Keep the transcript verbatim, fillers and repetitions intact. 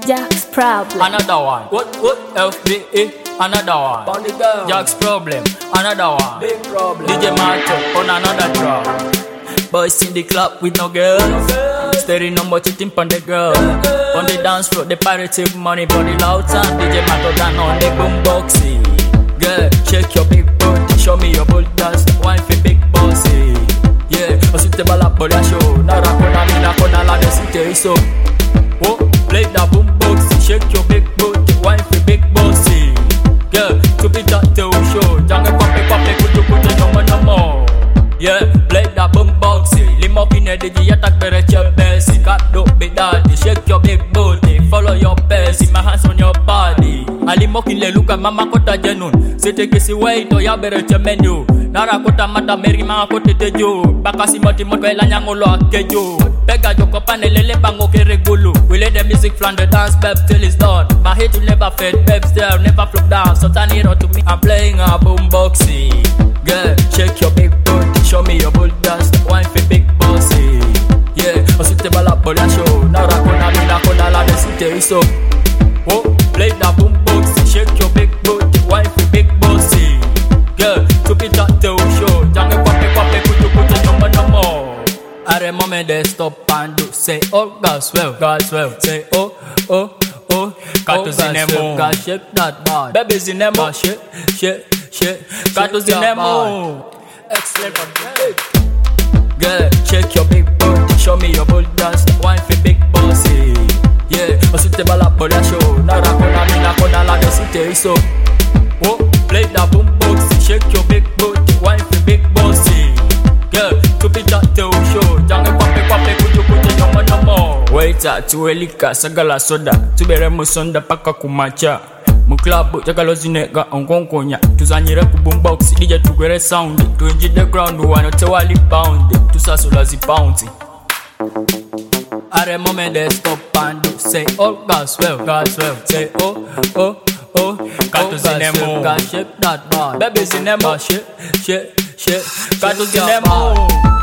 Jack's problem. Another one. What? What? F B E. Another one. On the girl. Jack's problem. Another one. Big problem. D J Mato on another track. Boys in the club with no girls. Steady no more cheating on the girl. On the dance floor, the pirate take money, body loud and D J Mato down on the boomboxy. Girl, shake your big booty, show me your bull dance. Wine for big bossy. Yeah, osute bala body show. Nara kona mina kona la desite so. Oh, play that boomboxy, shake your big booty, wine for big bossy. Girl, to be that to show. Jangan kwape kwape kutu kutu no more no more. Yeah, play that boomboxy. Limo kine digi attack bere chebesi. Got dope be daddy, shake your big booty, follow your pace. See my hands on your body. Alimo kile luka mama kota jenun. Sete kisi way to ya bere chemenu. Nara kota mata meri mama kote tejo. Baka si moti moto ela nyangolo akejo. Pega joko pane lele bango kere gulu. We let the music flan the dance beb till it's done. My hit will never fade, babes there never flop down. So turn it on to me, I'm playing a boomboxy. Girl, shake your big booty, show me your bull dance. Wine for big bossy. Yeah, osute bala bola show. Nara kona mina kona la desite iso. Oh, play that boomboxy, shake your big booty, wine for big bossy. Girl, to be that to show. Jangan kwape kwape kutu kutu no more no more. I remember they stop and do say oh God's well, God's well. Say oh oh oh, got to zinemo. Got shake that bad, baby zinemo. Shake shake shake, got to zinemo. Excellent for girl, shake your big booty, show me your bull dance. Wine for big bossy. Yeah, osute bala bola show. Nara kona mina kona la desite iso. Oh, play that boombox, shake your big booty, wine for big bossy. Girl, to be that to show. Jangan kwape kwape kutu kutu no more no more. Waiter, tuelika sagala soda, tubere musonda paka kumacha. Mu club jagalo zinega onkonkonya. Tuzanyire ku boombox, D J tugere sound. Tuinji the ground one tewali pound. Tusasula zi pounds. At a moment they stop and do say oh God's well, God's well. Say oh oh oh, got to zinemo. Got shake that bad, baby zinemo. Shake shake shake, got to zinemo.